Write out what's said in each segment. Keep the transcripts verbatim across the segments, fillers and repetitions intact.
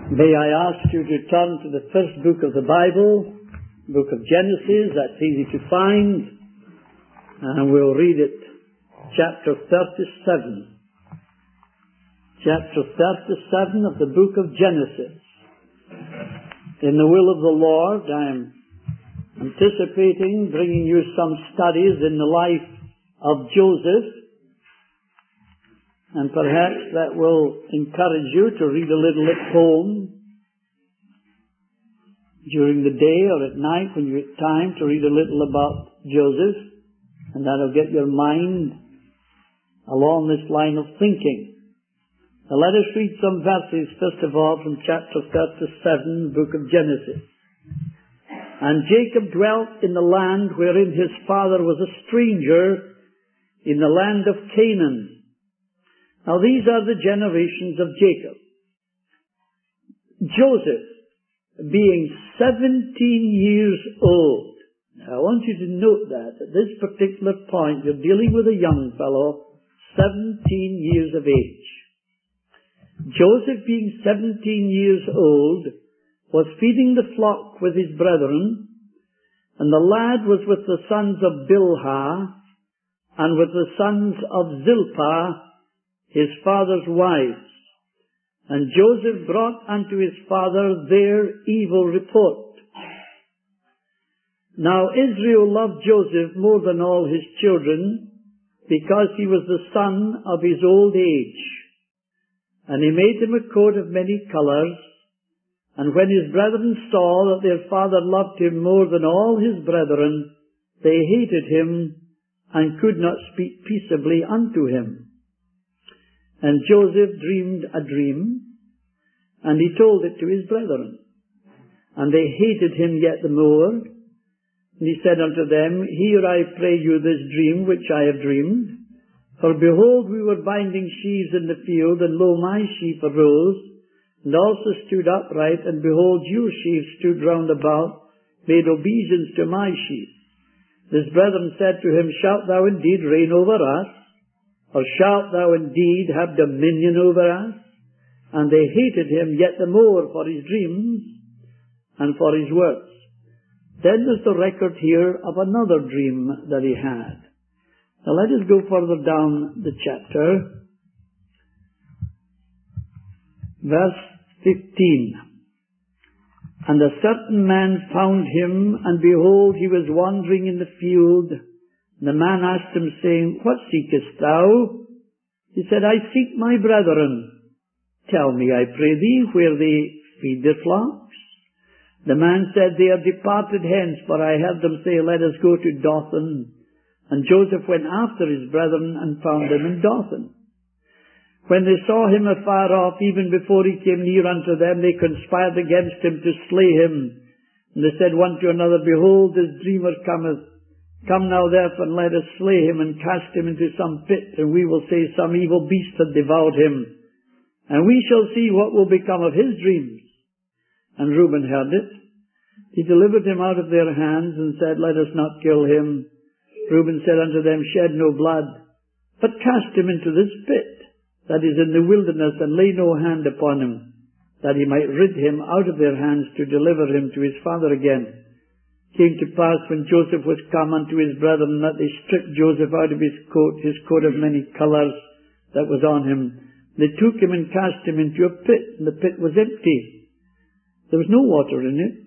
May I ask you to turn to the first book of the Bible, book of Genesis. That's easy to find. And we'll read it, chapter thirty-seven. Chapter thirty-seven of the book of Genesis. In the will of the Lord, I am anticipating bringing you some studies in the life of Joseph. And perhaps that will encourage you to read a little at home during the day or at night when you have time to read a little about Joseph. And that'll get your mind along this line of thinking. Now let us read some verses, first of all, from chapter thirty-seven, book of Genesis. And Jacob dwelt in the land wherein his father was a stranger, in the land of Canaan. Now these are the generations of Jacob. Joseph, being seventeen years old. Now I want you to note that at this particular point you're dealing with a young fellow, seventeen years of age. Joseph, being seventeen years old, was feeding the flock with his brethren, and the lad was with the sons of Bilhah, and with the sons of Zilpah, his father's wives. And Joseph brought unto his father their evil report. Now Israel loved Joseph more than all his children, because he was the son of his old age. And he made him a coat of many colours. And when his brethren saw that their father loved him more than all his brethren, they hated him, and could not speak peaceably unto him. And Joseph dreamed a dream, and he told it to his brethren. And they hated him yet the more. And he said unto them, Hear, I pray you, this dream which I have dreamed. For behold, we were binding sheaves in the field, and lo, my sheep arose, and also stood upright, and behold, your sheaves stood round about, made obeisance to my sheep. His brethren said to him, Shalt thou indeed reign over us? Or shalt thou indeed have dominion over us? And they hated him yet the more for his dreams and for his words. Then there's the record here of another dream that he had. Now let us go further down the chapter. Verse fifteen. And a certain man found him, and behold, he was wandering in the field. The man asked him, saying, What seekest thou? He said, I seek my brethren. Tell me, I pray thee, where they feed their flocks. The man said, They are departed hence, for I heard them say, Let us go to Dothan. And Joseph went after his brethren, and found them in Dothan. When they saw him afar off, even before he came near unto them, they conspired against him to slay him. And they said one to another, Behold, this dreamer cometh. Come now therefore, and let us slay him, and cast him into some pit, and we will say some evil beast hath devoured him. And we shall see what will become of his dreams. And Reuben heard it. He delivered him out of their hands, and said, Let us not kill him. Reuben said unto them, Shed no blood, but cast him into this pit, that is in the wilderness, and lay no hand upon him, that he might rid him out of their hands, to deliver him to his father again. Came to pass, when Joseph was come unto his brethren, that they stripped Joseph out of his coat, his coat of many colours that was on him. They took him and cast him into a pit, and the pit was empty. There was no water in it.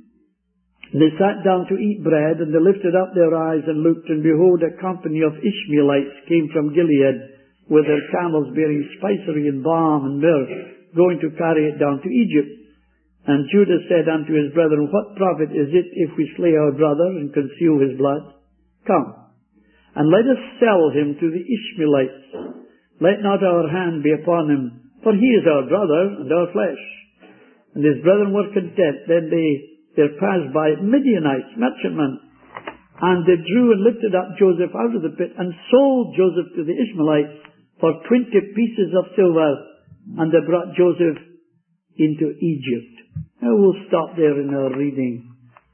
And they sat down to eat bread, and they lifted up their eyes and looked, and behold, a company of Ishmaelites came from Gilead, with their camels bearing spicery and balm and myrrh, going to carry it down to Egypt. And Judah said unto his brethren, What profit is it if we slay our brother and conceal his blood? Come, and let us sell him to the Ishmaelites. Let not our hand be upon him, for he is our brother and our flesh. And his brethren were content. Then they there passed by Midianites, merchantmen, and they drew and lifted up Joseph out of the pit, and sold Joseph to the Ishmaelites for twenty pieces of silver, and they brought Joseph into Egypt. Now we'll stop there in our reading.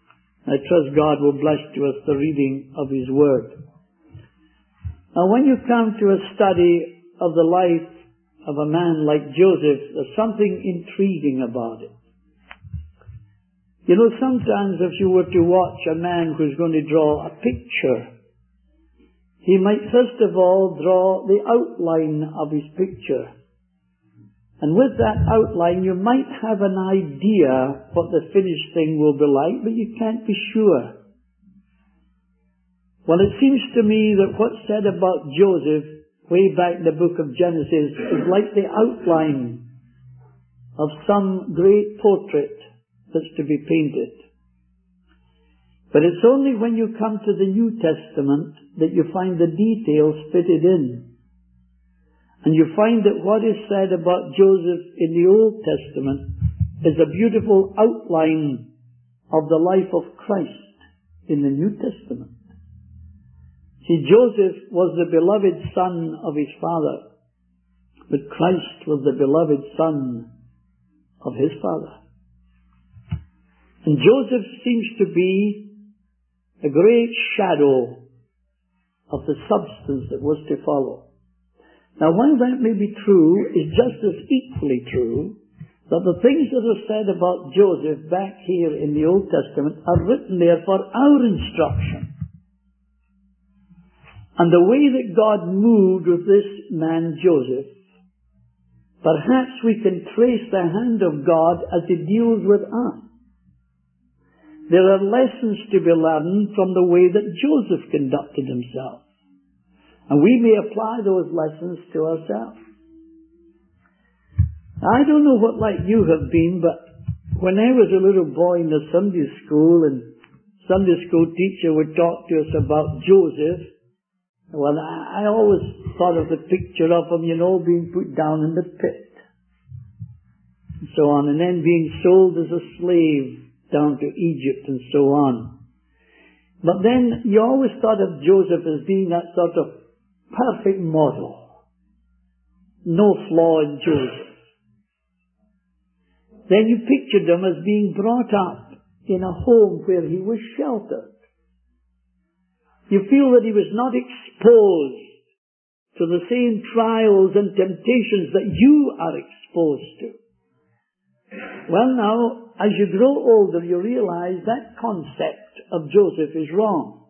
I trust God will bless to us the reading of His Word. Now when you come to a study of the life of a man like Joseph, there's something intriguing about it. You know, sometimes if you were to watch a man who's going to draw a picture, he might first of all draw the outline of his picture. And with that outline, you might have an idea what the finished thing will be like, but you can't be sure. Well, it seems to me that what's said about Joseph way back in the book of Genesis is like the outline of some great portrait that's to be painted. But it's only when you come to the New Testament that you find the details fitted in. And you find that what is said about Joseph in the Old Testament is a beautiful outline of the life of Christ in the New Testament. See, Joseph was the beloved son of his father, but Christ was the beloved son of his father. And Joseph seems to be a great shadow of the substance that was to follow. Now, while that may be true, it's just as equally true that the things that are said about Joseph back here in the Old Testament are written there for our instruction. And the way that God moved with this man Joseph, perhaps we can trace the hand of God as He deals with us. There are lessons to be learned from the way that Joseph conducted himself. And we may apply those lessons to ourselves. I don't know what like you have been, but when I was a little boy in the Sunday school and Sunday school teacher would talk to us about Joseph, well, I, I always thought of the picture of him, you know, being put down in the pit. And so on, and then being sold as a slave down to Egypt and so on. But then you always thought of Joseph as being that sort of perfect model. No flaw in Joseph. Then you pictured him as being brought up in a home where he was sheltered. You feel that he was not exposed to the same trials and temptations that you are exposed to. Well now, as you grow older, you realize that concept of Joseph is wrong.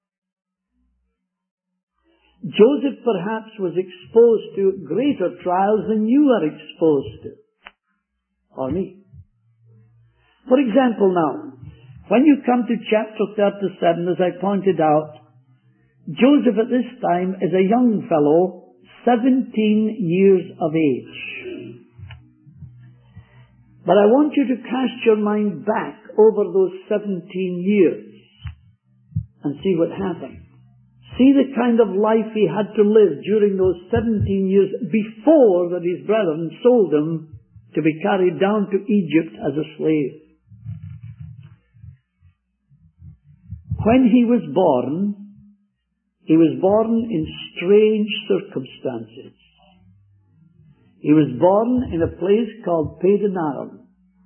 Joseph perhaps was exposed to greater trials than you are exposed to. Or me. For example now, when you come to chapter thirty-seven, as I pointed out, Joseph at this time is a young fellow, seventeen years of age. But I want you to cast your mind back over those seventeen years and see what happened. See the kind of life he had to live during those seventeen years before that his brethren sold him to be carried down to Egypt as a slave. When he was born, he was born in strange circumstances. He was born in a place called Padan-Aram.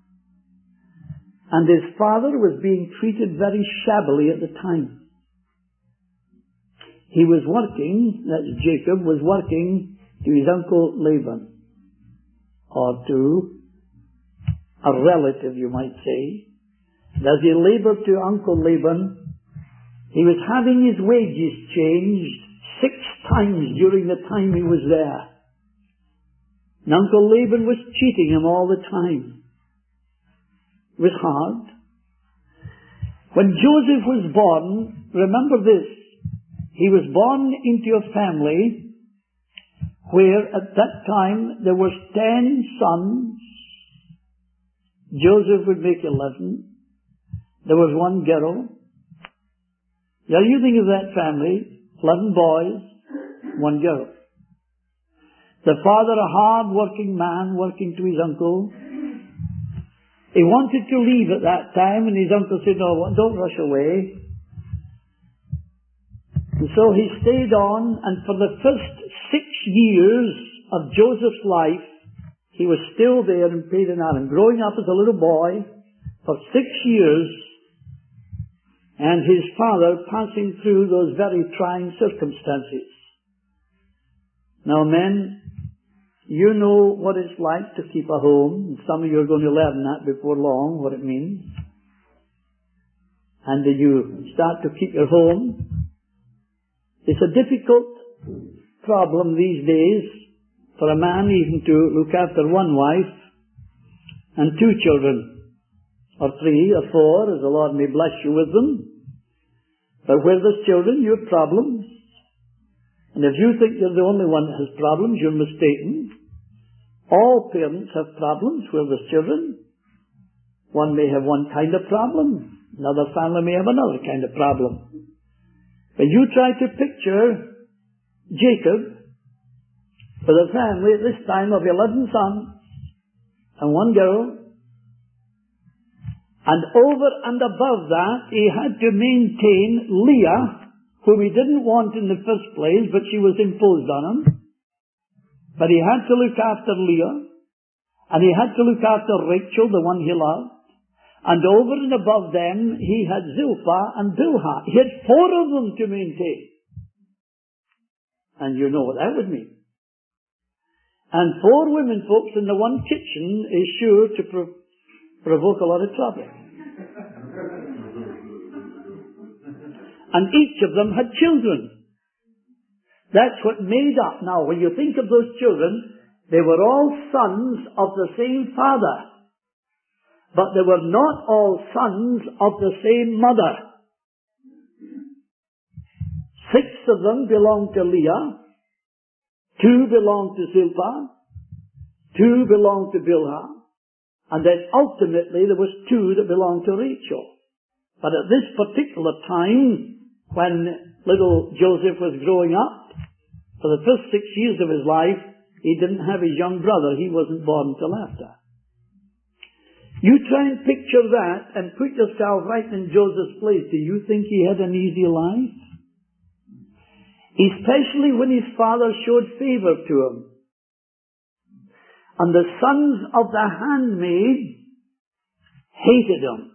And his father was being treated very shabbily at the time. He was working, that's Jacob, was working to his uncle Laban, or to a relative, you might say. And as he labored to Uncle Laban, he was having his wages changed six times during the time he was there. And Uncle Laban was cheating him all the time. It was hard. When Joseph was born, remember this, he was born into a family where at that time there were ten sons. Joseph would make eleven. There was one girl. Now you think of that family, eleven boys, one girl. The father, a hard-working man, working to his uncle. He wanted to leave at that time, and his uncle said, no, don't rush away. And so he stayed on, and for the first six years of Joseph's life, he was still there in Padan-Aram, growing up as a little boy for six years, and his father passing through those very trying circumstances. Now men, you know what it's like to keep a home. Some of you are going to learn that before long, what it means. and you start to keep your home. It's a difficult problem these days for a man even to look after one wife and two children, or three or four, as the Lord may bless you with them. But where there's children, you have problems. And if you think you're the only one that has problems, you're mistaken. All parents have problems where there's children. One may have one kind of problem. Another family may have another kind of problem. But you try to picture Jacob with a family at this time of eleven sons and one girl. And over and above that, he had to maintain Leah, whom he didn't want in the first place, but she was imposed on him. But he had to look after Leah, and he had to look after Rachel, the one he loved. And over and above them, he had Zilpah and Bilhah. He had four of them to maintain. And you know what that would mean. And four women folks in the one kitchen is sure to pro- provoke a lot of trouble. And each of them had children. That's what made up. Now, when you think of those children, they were all sons of the same father. But they were not all sons of the same mother. Six of them belonged to Leah. Two belonged to Zilpah. Two belonged to Bilhah. And then ultimately there was two that belonged to Rachel. But at this particular time, when little Joseph was growing up, for the first six years of his life, he didn't have his young brother. He wasn't born till after. You try and picture that and put yourself right in Joseph's place. Do you think he had an easy life? Especially when his father showed favor to him. And the sons of the handmaid hated him.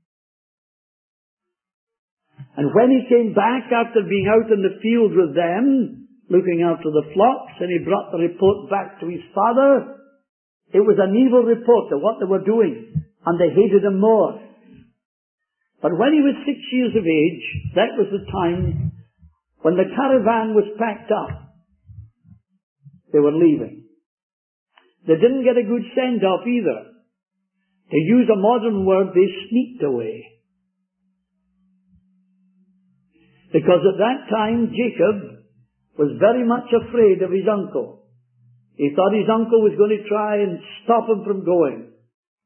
And when he came back after being out in the field with them, looking after the flocks, and he brought the report back to his father, it was an evil report of what they were doing, and they hated him more. But when he was six years of age, that was the time when the caravan was packed up. They were leaving. They didn't get a good send-off either. To use a modern word, they sneaked away. Because at that time, Jacob was very much afraid of his uncle. He thought his uncle was going to try and stop him from going.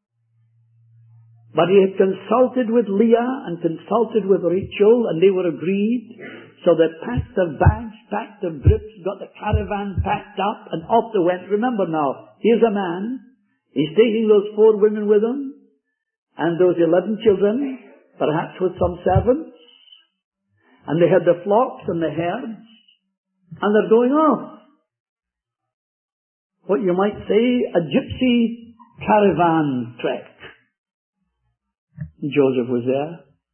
But he had consulted with Leah and consulted with Rachel, and they were agreed. So they packed their bags, packed their grips, got the caravan packed up, and off they went. Remember now, here's a man. He's taking those four women with him, and those eleven children, perhaps with some servants. And they had the flocks and the herds, and they're going off. What you might say, a gypsy caravan trek. Joseph was there.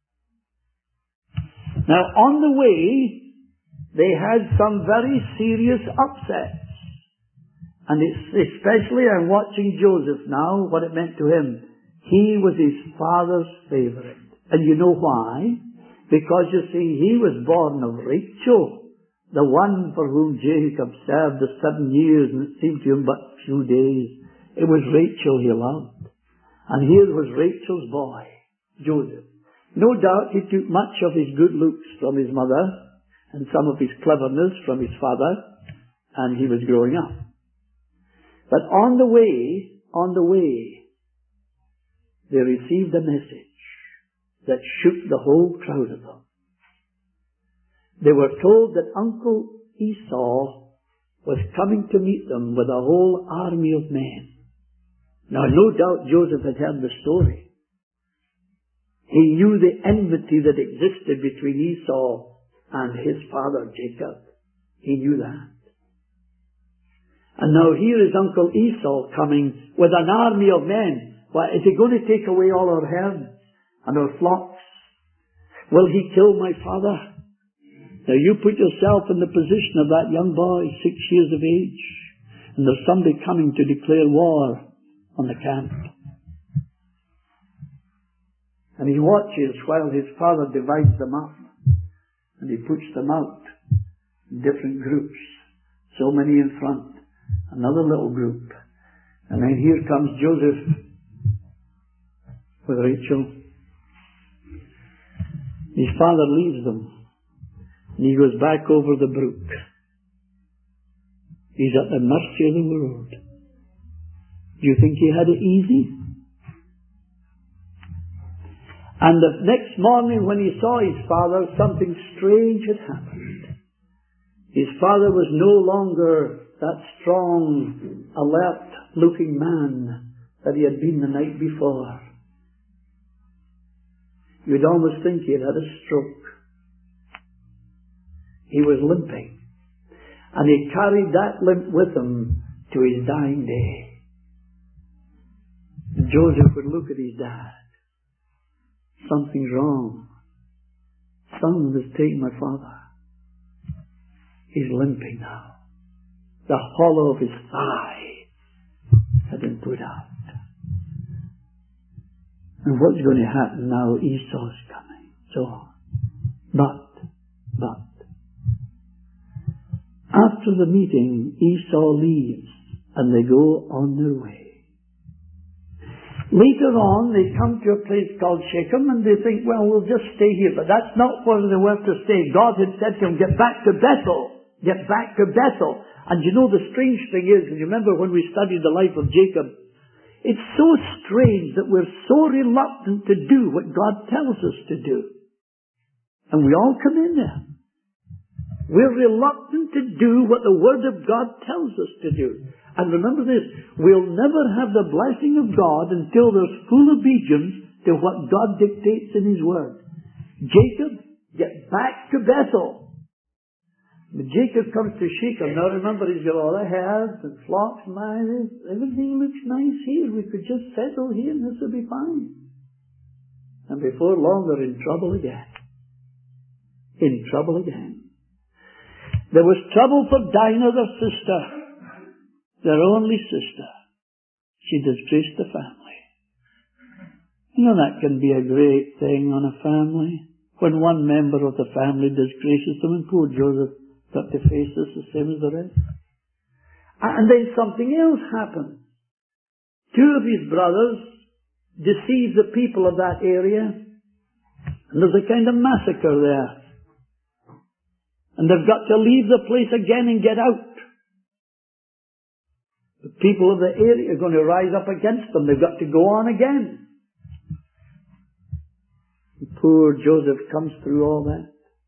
Now, on the way, they had some very serious upsets. And it's especially, I'm watching Joseph now, what it meant to him. He was his father's favorite. And you know why? Because, you see, he was born of Rachel, the one for whom Jacob served the seven years, and it seemed to him but a few days. It was Rachel he loved. And here was Rachel's boy, Joseph. No doubt he took much of his good looks from his mother, and some of his cleverness from his father, and he was growing up. But on the way, on the way, they received a message that shook the whole crowd of them. They were told that Uncle Esau was coming to meet them with a whole army of men. Now, no doubt Joseph had heard the story. He knew the enmity that existed between Esau and his father Jacob. He knew that. And now here is Uncle Esau coming with an army of men. Why, is he going to take away all our herds and our flocks? Will he kill my father? Now you put yourself in the position of that young boy, six years of age, and there's somebody coming to declare war on the camp. And he watches while his father divides them up. And he puts them out in different groups. So many in front. Another little group. And then here comes Joseph with Rachel. His father leaves them. And he goes back over the brook. He's at the mercy of the world. Do you think he had it easy? And the next morning when he saw his father, something strange had happened. His father was no longer that strong, alert-looking man that he had been the night before. You'd almost think he had had a stroke. He was limping. And he carried that limp with him to his dying day. And Joseph would look at his dad. Something's wrong. Someone has taken my father. He's limping now. The hollow of his thigh had been put out. And what's going to happen now? Esau's coming. So on. But, but, after the meeting, Esau leaves and they go on their way. Later on, they come to a place called Shechem and they think, well, we'll just stay here. But that's not where they were to stay. God had said to them, get back to Bethel. Get back to Bethel. And you know, the strange thing is, and you remember when we studied the life of Jacob, it's so strange that we're so reluctant to do what God tells us to do. And we all come in there. We're reluctant to do what the Word of God tells us to do. And remember this, we'll never have the blessing of God until there's full obedience to what God dictates in His Word. Jacob, get back to Bethel. But Jacob comes to Shechem. Now remember, he's got all the herds and flocks and lions. Everything looks nice here. We could just settle here and this will be fine. And before long, they're in trouble again. In trouble again. There was trouble for Dinah, their sister. Their only sister. She disgraced the family. You know, that can be a great thing on a family. When one member of the family disgraces them, and poor Joseph got to face this the same as the rest. And then something else happened. Two of his brothers deceive the people of that area, and there's a kind of massacre there. And they've got to leave the place again and get out. The people of the area are going to rise up against them. They've got to go on again. And poor Joseph comes through all that.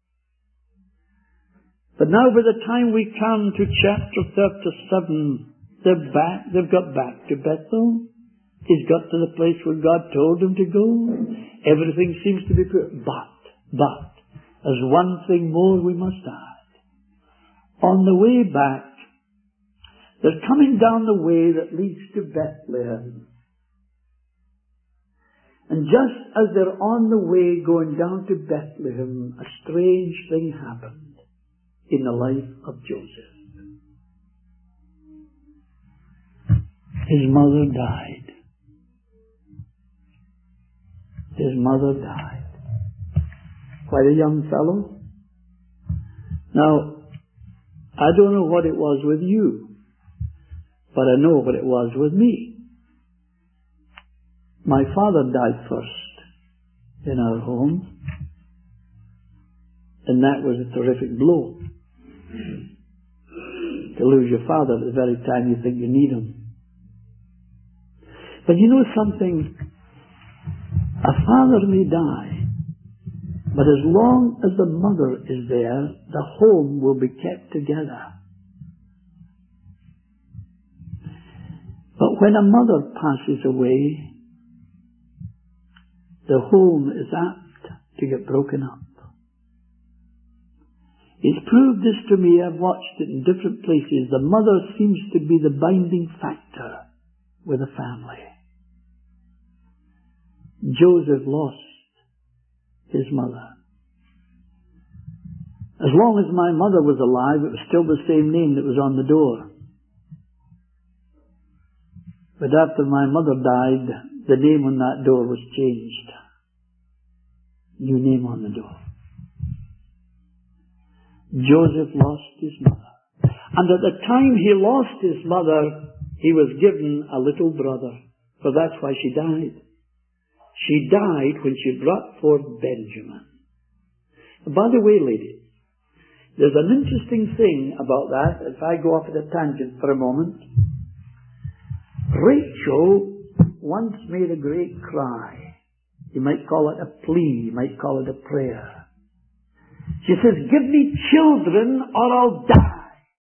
But now by the time we come to chapter thirty-seven, they're back, they've got back to Bethel. He's got to the place where God told him to go. Everything seems to be pure. But, but, there's one thing more we must add. On the way back, they're coming down the way that leads to Bethlehem. And just as they're on the way going down to Bethlehem, a strange thing happened in the life of Joseph. His mother died. His mother died. Quite a young fellow. Now, I don't know what it was with you, but I know what it was with me. My father died first in our home, and that was a terrific blow. To lose your father at the very time you think you need him. But you know something? A father may die, but as long as the mother is there, the home will be kept together. But when a mother passes away, the home is apt to get broken up. It's proved this to me. I've watched it in different places. The mother seems to be the binding factor with a family. Joseph lost his mother. As long as my mother was alive, it was still the same name that was on the door. But after my mother died, the name on that door was changed. new name on the door. Joseph lost his mother. And at the time he lost his mother, he was given a little brother. For that's why she died. She died when she brought forth Benjamin. By the way, ladies, there's an interesting thing about that, if I go off at a tangent for a moment. Rachel once made a great cry. You might call it a plea, you might call it a prayer. She says, give me children or I'll die.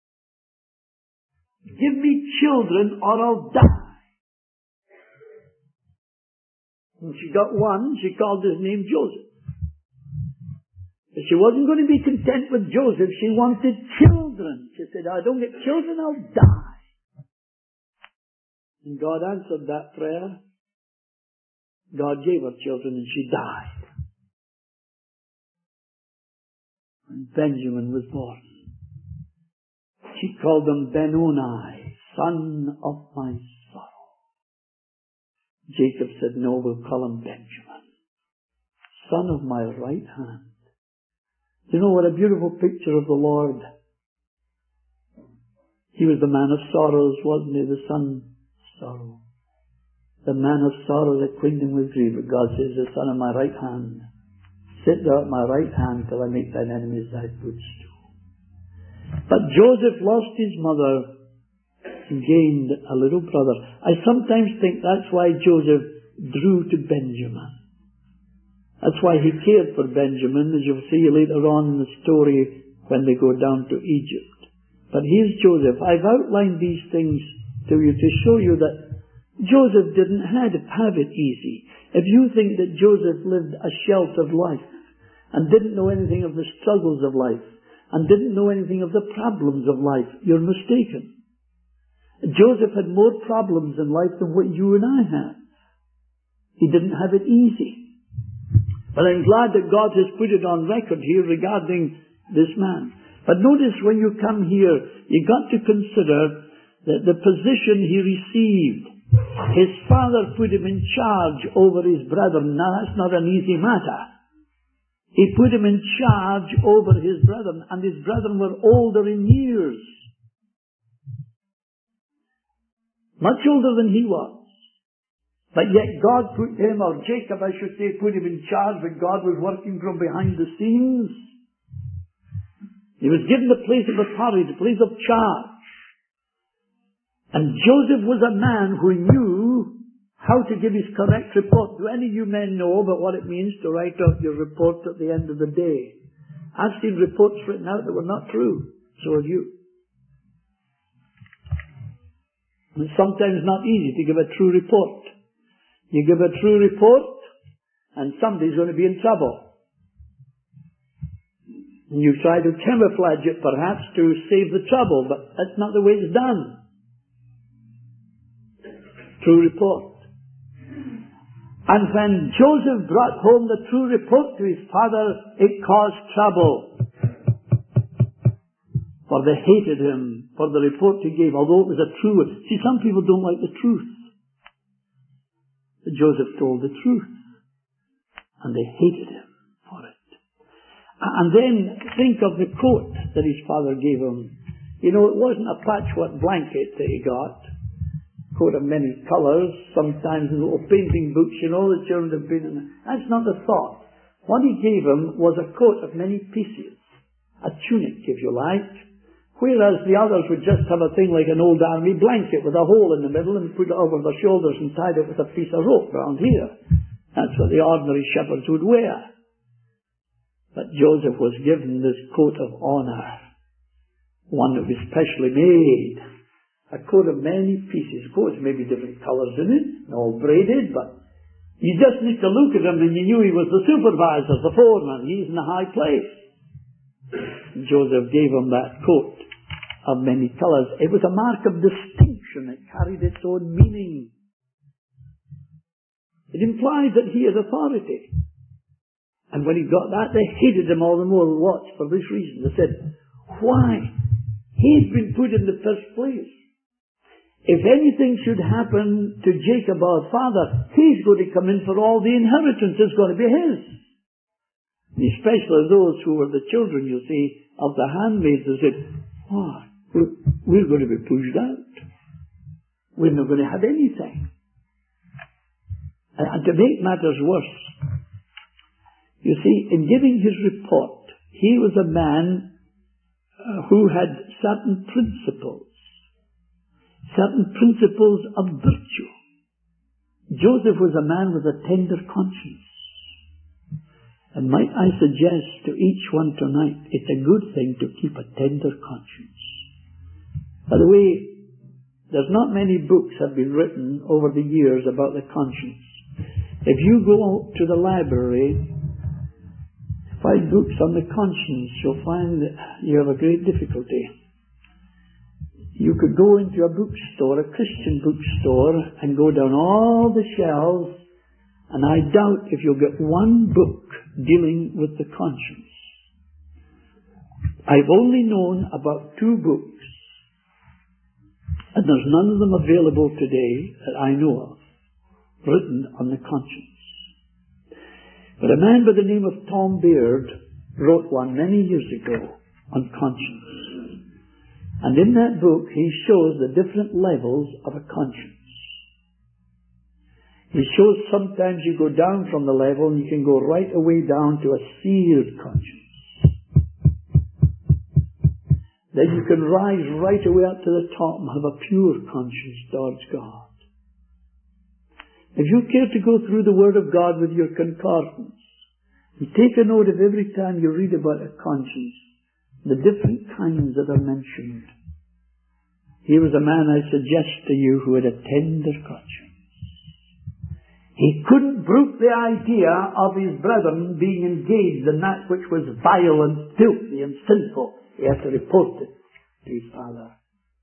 Give me children or I'll die. And she got one, she called his name Joseph. But she wasn't going to be content with Joseph, she wanted children. She said, I don't get children, I'll die. And God answered that prayer. God gave her children and she died. And Benjamin was born. She called him Benoni, son of my sorrow. Jacob said, no, we'll call him Benjamin, son of my right hand. You know what a beautiful picture of the Lord. He was the man of sorrows, wasn't he? The son of sorrow. The man of sorrows acquainted with grief. But God says, the son of my right hand. Sit thou at my right hand till I make thine enemies thy footstool. But Joseph lost his mother and gained a little brother. I sometimes think that's why Joseph drew to Benjamin. That's why he cared for Benjamin, as you'll see later on in the story when they go down to Egypt. But here's Joseph. I've outlined these things to you to show you that Joseph didn't have it easy. If you think that Joseph lived a sheltered life and didn't know anything of the struggles of life and didn't know anything of the problems of life, you're mistaken. Joseph had more problems in life than what you and I have. He didn't have it easy. But I'm glad that God has put it on record here regarding this man. But notice when you come here, you've got to consider that the position he received. His father put him in charge over his brethren. Now that's not an easy matter. He put him in charge over his brethren, and his brethren were older in years. Much older than he was. But yet God put him, or Jacob I should say, put him in charge, but God was working from behind the scenes. He was given the place of authority, the place of charge. And Joseph was a man who knew how to give his correct report. Do any of you men know about what it means to write out your report at the end of the day? I've seen reports written out that were not true. So have you. It's sometimes not easy to give a true report. You give a true report, and somebody's going to be in trouble. And you try to camouflage it, perhaps, to save the trouble, but that's not the way it's done. True report. And when Joseph brought home the true report to his father, it caused trouble. For they hated him for the report he gave, although it was a true one. See, some people don't like the truth. But Joseph told the truth. And they hated him for it. And then think of the coat that his father gave him. You know, it wasn't a patchwork blanket that he got. Coat of many colours, sometimes in little painting books, you know, the children have been in. That's not the thought. What he gave him was a coat of many pieces. A tunic, if you like. Whereas the others would just have a thing like an old army blanket with a hole in the middle and put it over their shoulders and tied it with a piece of rope round here. That's what the ordinary shepherds would wear. But Joseph was given this coat of honour. One that was specially made. A coat of many pieces. Of course, maybe different colours in it, all braided, but you just need to look at him and you knew he was the supervisor, the foreman. He's in a high place. Joseph gave him that coat of many colours. It was a mark of distinction. It carried its own meaning. It implied that he had authority. And when he got that, they hated him all the more. What? For this reason. They said, why? He'd been put in the first place. If anything should happen to Jacob, our father, he's going to come in for all the inheritance. It's going to be his. Especially those who were the children, you see, of the handmaids. They said, oh, we're, we're going to be pushed out. We're not going to have anything. And, and to make matters worse, you see, in giving his report, he was a man uh, who had certain principles, certain principles of virtue. Joseph was a man with a tender conscience. And might I suggest to each one tonight, it's a good thing to keep a tender conscience. By the way, there's not many books have been written over the years about the conscience. If you go to the library, find books on the conscience, you'll find that you have a great difficulty. You could go into a bookstore, a Christian bookstore, and go down all the shelves, and I doubt if you'll get one book dealing with the conscience. I've only known about two books, and there's none of them available today that I know of, written on the conscience. But a man by the name of Tom Beard wrote one many years ago on conscience. And in that book he shows the different levels of a conscience. He shows sometimes you go down from the level and you can go right away down to a seared conscience. Then you can rise right away up to the top and have a pure conscience towards God. If you care to go through the Word of God with your concordance, you take a note of every time you read about a conscience, the different kinds that are mentioned. Here was a man, I suggest to you, who had a tender conscience. He couldn't brook the idea of his brethren being engaged in that which was vile and filthy and sinful. He had to report it to his father.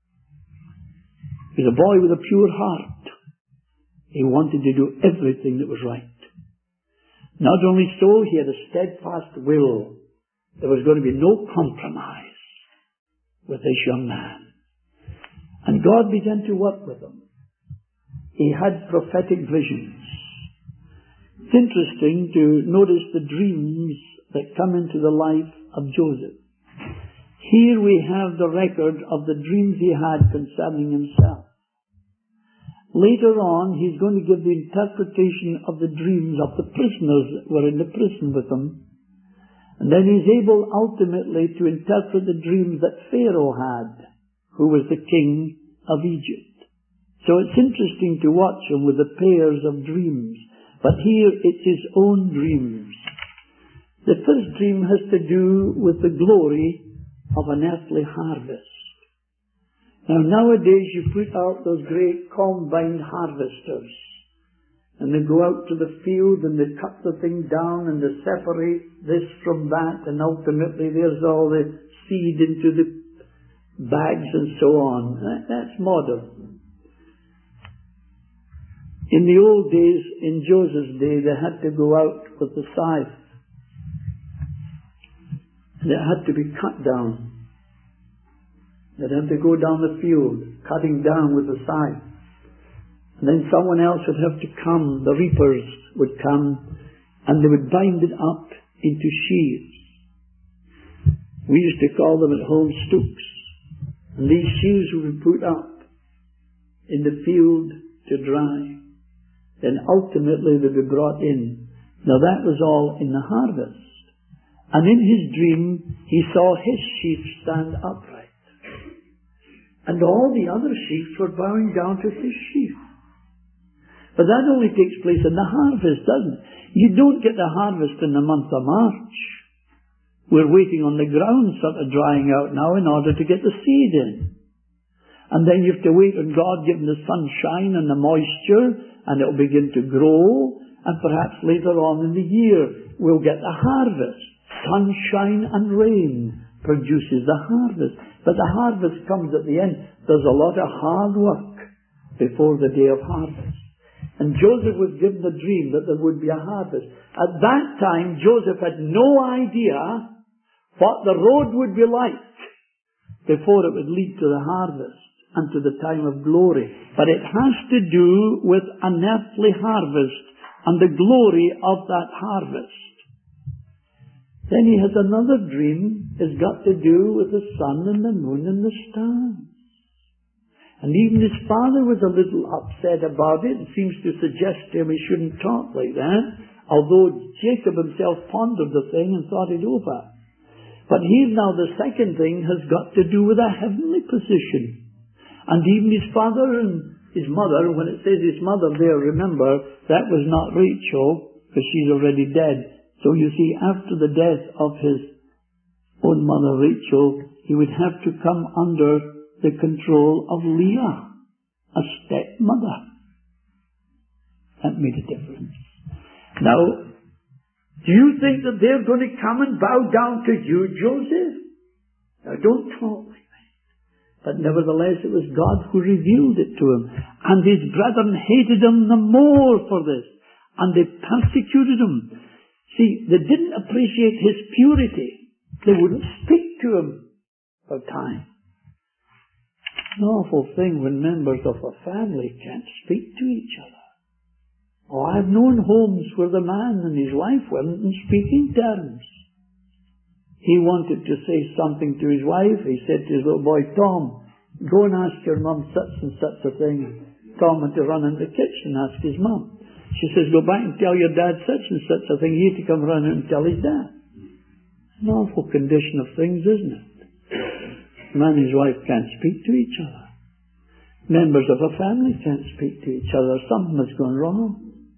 He was a boy with a pure heart. He wanted to do everything that was right. Not only so, he had a steadfast will. There was going to be no compromise with this young man. And God began to work with him. He had prophetic visions. It's interesting to notice the dreams that come into the life of Joseph. Here we have the record of the dreams he had concerning himself. Later on, he's going to give the interpretation of the dreams of the prisoners that were in the prison with him. And then he's able ultimately to interpret the dreams that Pharaoh had, who was the king of Egypt. So it's interesting to watch him with the pairs of dreams. But here it's his own dreams. The first dream has to do with the glory of an earthly harvest. Now nowadays you put out those great combined harvesters, and they go out to the field and they cut the thing down and they separate this from that, and ultimately there's all the seed into the bags and so on. That, that's modern. In the old days, in Joseph's day, they had to go out with the scythe. And it had to be cut down. They'd have to go down the field, cutting down with the scythe. And then someone else would have to come, the reapers would come, and they would bind it up into sheaves. We used to call them at home stooks. And these sheaves would be put up in the field to dry. Then ultimately they'd be brought in. Now that was all in the harvest. And in his dream, he saw his sheep stand upright. And all the other sheep were bowing down to his sheep. But that only takes place in the harvest, doesn't it? You don't get the harvest in the month of March. We're waiting on the ground sort of drying out now in order to get the seed in. And then you have to wait on God giving the sunshine and the moisture, and it will begin to grow, and perhaps later on in the year we'll get the harvest. Sunshine and rain produces the harvest. But the harvest comes at the end. There's a lot of hard work before the day of harvest. And Joseph was given the dream that there would be a harvest. At that time, Joseph had no idea what the road would be like before it would lead to the harvest and to the time of glory. But it has to do with an earthly harvest and the glory of that harvest. Then he has another dream. It's got to do with the sun and the moon and the stars. And even his father was a little upset about it and seems to suggest to him he shouldn't talk like that, although Jacob himself pondered the thing and thought it over. But here now the second thing has got to do with a heavenly position. And even his father and his mother, when it says his mother there, remember, that was not Rachel, because she's already dead. So you see, after the death of his own mother Rachel, he would have to come under the control of Leah, a stepmother. That made a difference. Now, do you think that they're going to come and bow down to you, Joseph? Now, don't talk like that. But nevertheless, it was God who revealed it to him. And his brethren hated him the more for this. And they persecuted him. See, they didn't appreciate his purity. They wouldn't speak to him for time. It's an awful thing when members of a family can't speak to each other. Oh, I've known homes where the man and his wife weren't in speaking terms. He wanted to say something to his wife. He said to his little boy, Tom, go and ask your mum such and such a thing. Tom had to run into the kitchen and ask his mum. She says, go back and tell your dad such and such a thing. He had to come running and tell his dad. It's an awful condition of things, isn't it? Man and his wife can't speak to each other. Members of a family can't speak to each other. Something has gone wrong.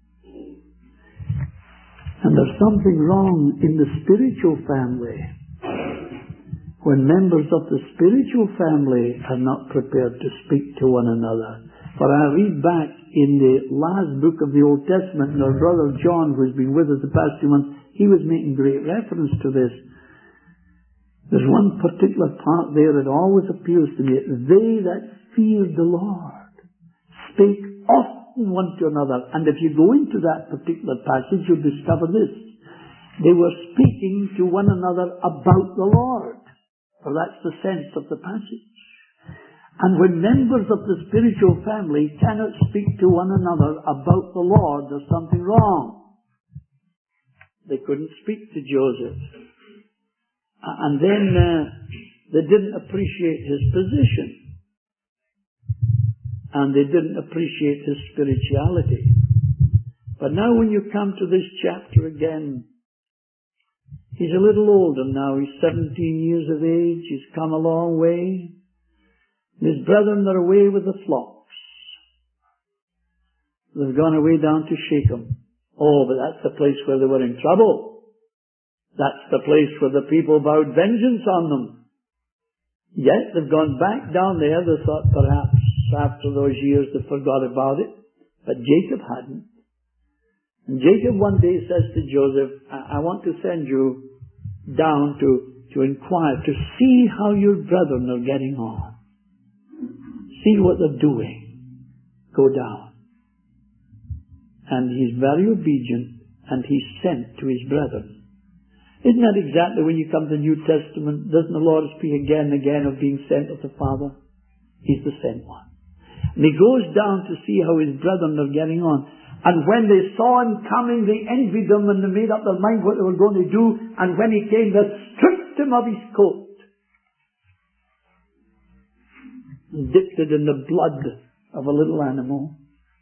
And there's something wrong in the spiritual family. When members of the spiritual family are not prepared to speak to one another. For I read back in the last book of the Old Testament, and our brother John, who's been with us the past few months, he was making great reference to this. There's one particular part there that always appeals to me. They that feared the Lord spake often one to another. And if you go into that particular passage, you'll discover this. They were speaking to one another about the Lord. For that's the sense of the passage. And when members of the spiritual family cannot speak to one another about the Lord, there's something wrong. They couldn't speak to Joseph. And then uh, they didn't appreciate his position. And they didn't appreciate his spirituality. But now when you come to this chapter again, he's a little older now. He's seventeen years of age. He's come a long way. His brethren are away with the flocks. They've gone away down to Shechem. Oh, but that's the place where they were in trouble. That's the place where the people vowed vengeance on them. Yet they've gone back down there. They thought perhaps after those years they forgot about it. But Jacob hadn't. And Jacob one day says to Joseph, I, I want to send you down to, to inquire, to see how your brethren are getting on. See what they're doing. Go down. And he's very obedient, and he's sent to his brethren. Isn't that exactly when you come to the New Testament? Doesn't the Lord speak again and again of being sent of the Father? He's the sent one. And he goes down to see how his brethren are getting on. And when they saw him coming, they envied him and they made up their mind what they were going to do. And when he came, they stripped him of his coat and dipped it in the blood of a little animal.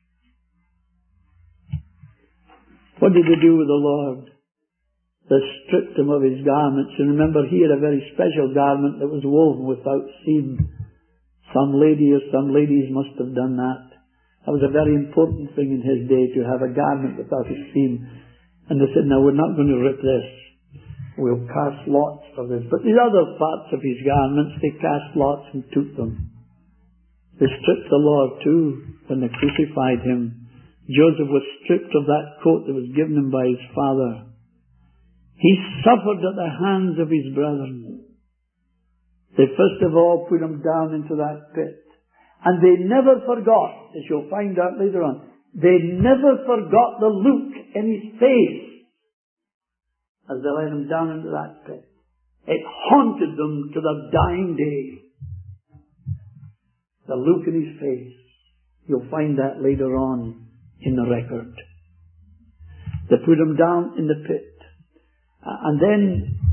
What did they do with the Lord? They stripped him of his garments. And remember, he had a very special garment that was woven without seam. Some lady or some ladies must have done that. That was a very important thing in his day, to have a garment without a seam. And they said, no, we're not going to rip this. We'll cast lots for this. But the other parts of his garments, they cast lots and took them. They stripped the Lord too when they crucified him. Joseph was stripped of that coat that was given him by his father. He suffered at the hands of his brethren. They first of all put him down into that pit. And they never forgot, as you'll find out later on, they never forgot the look in his face as they let him down into that pit. It haunted them to the dying day. The look in his face. You'll find that later on in the record. They put him down in the pit. And then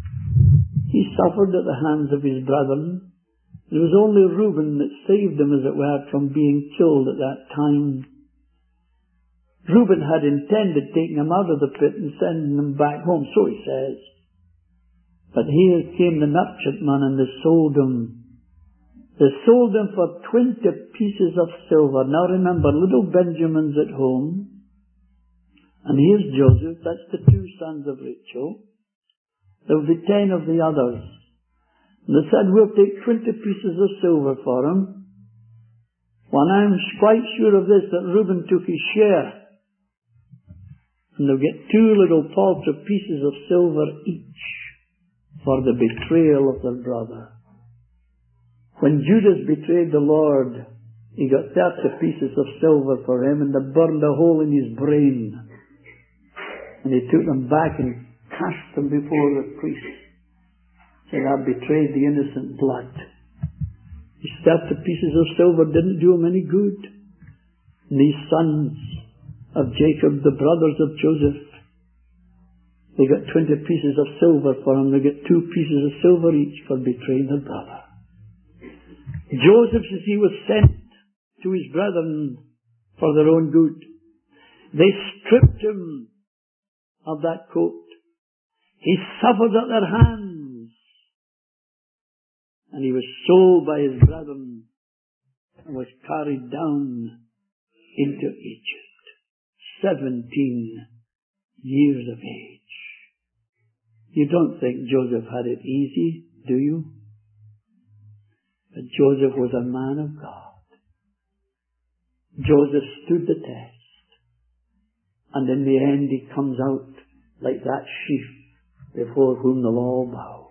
suffered at the hands of his brethren. It was only Reuben that saved him, as it were, from being killed at that time. Reuben had intended taking him out of the pit and sending him back home, so he says. But here came the merchantman and they sold him. They sold him for twenty pieces of silver. Now remember, little Benjamin's at home. And here's Joseph, that's the two sons of Rachel. There will be ten of the others. And they said, we'll take twenty pieces of silver for him. Well, I'm quite sure of this, that Reuben took his share. And they'll get two little paltry pieces of silver each for the betrayal of their brother. When Judas betrayed the Lord, he got thirty pieces of silver for him, and they burned a hole in his brain. And he took them back and cast them before the priest. Said, I've betrayed the innocent blood. These thirty pieces of silver didn't do him any good. And these sons of Jacob, the brothers of Joseph, they got twenty pieces of silver for him. They get two pieces of silver each for betraying their brother. Joseph, as he was sent to his brethren for their own good, they stripped him of that coat. He suffered at their hands. And he was sold by his brethren and was carried down into Egypt. Seventeen years of age. You don't think Joseph had it easy, do you? But Joseph was a man of God. Joseph stood the test. And in the end he comes out like that sheep before whom the law bow.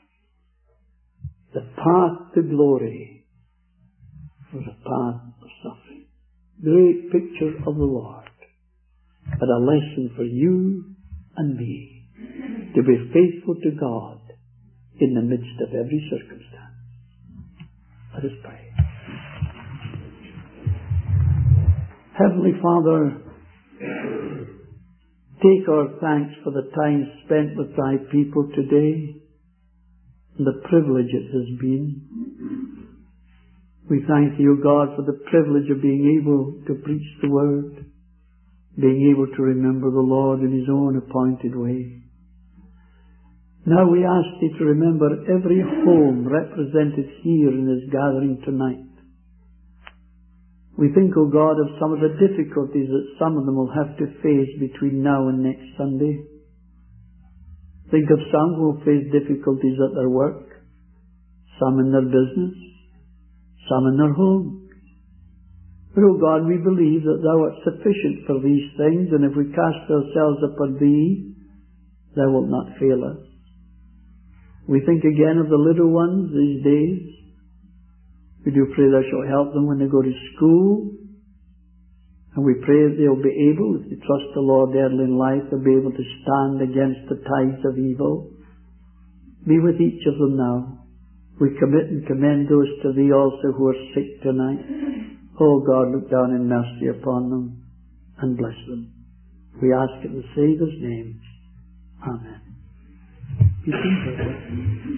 The path to glory was a path of suffering. Great picture of the Lord. But a lesson for you and me to be faithful to God in the midst of every circumstance. Let us pray. Heavenly Father, take our thanks for the time spent with thy people today and the privilege it has been. We thank you, God, for the privilege of being able to preach the word, being able to remember the Lord in his own appointed way. Now we ask thee to remember every home represented here in this gathering tonight. We think, O God, of some of the difficulties that some of them will have to face between now and next Sunday. Think of some who will face difficulties at their work, some in their business, some in their home. But, O God, we believe that thou art sufficient for these things, and if we cast ourselves upon thee, thou wilt not fail us. We think again of the little ones these days. We do pray thou shalt help them when they go to school. And we pray that they'll be able, if they trust the Lord early in life, they'll be able to stand against the tides of evil. Be with each of them now. We commit and commend those to thee also who are sick tonight. Oh God, look down in mercy upon them and bless them. We ask it in the Saviour's name. Amen. Be seated.